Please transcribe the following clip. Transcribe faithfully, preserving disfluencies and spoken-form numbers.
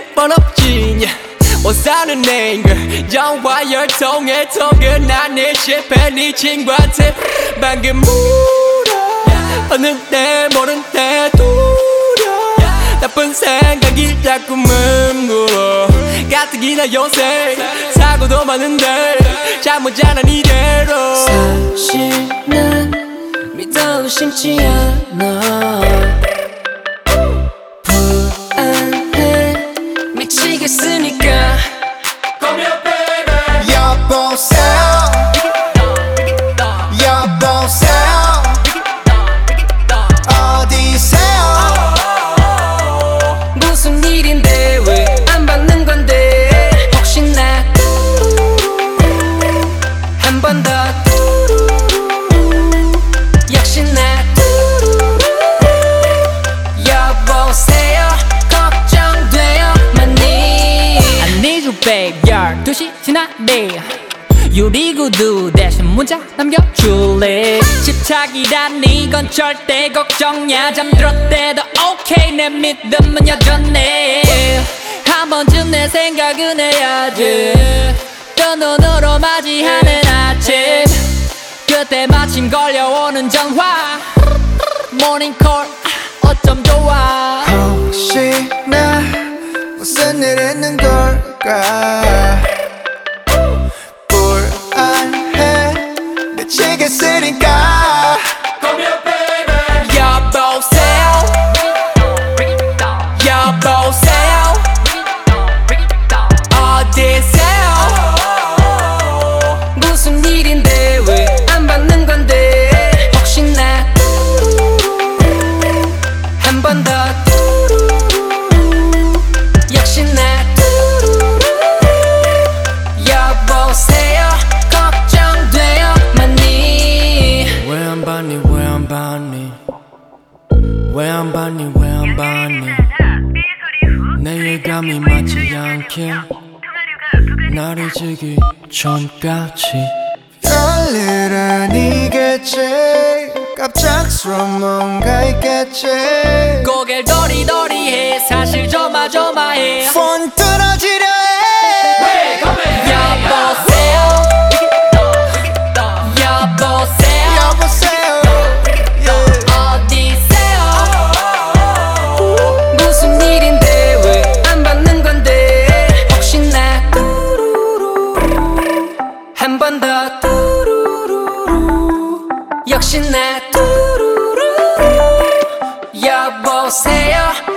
번 없지 못 사는 앵글 영화 열통의 통은 나의 실패 네 친구한테 방금 물어 봤는데 모른데 두려 나쁜 생각이 자꾸만 물어 가뜩이나 요새 사고도 많은데 잠 못 자는 이대로 사실 난 믿어 심지 않아 불안해 미치겠으니까 Come here baby 여보세요 여보세요 어디세요 무슨 일인데 왜 안 받는 건데 혹시나 한 번 더 역시나 여보세요 걱정돼요 많이 I need you babe 열두 시 지나네 유리구두 대신 문자 남겨줄래 집착이란 건 절대 걱정야 잠들었대도 오케이 내 믿음은 여전해 한 번쯤 내 생각은 해야지 또 눈으로 맞이하는 아침 그때 마침 걸려오는 전화 모닝콜 어쩜 좋아 혹시 나 무슨 일 있는 걸까 불안해 미치겠으니까 Come here baby 여보세요 여보세요 어디세요 무슨 일인데 왜 안 받는 건데 혹시나 한 번 더 역시나 여보세요 걱정돼요 많이 왜 안 받니 왜 안 받니 왜 안 받니 왜 안 받니 내 예감이 맞지 않게 날 잊기 전까지 별일 아니겠지 갑작스러운 뭔가 있겠지 고개를 도리도리해 사실 조마조마해 폰 끊어지려 해 여보세요 여보세요 여보세요 어디세요 무슨 일인데 왜 안 받는 건데 혹시나 한 번 더 역시나 여보세요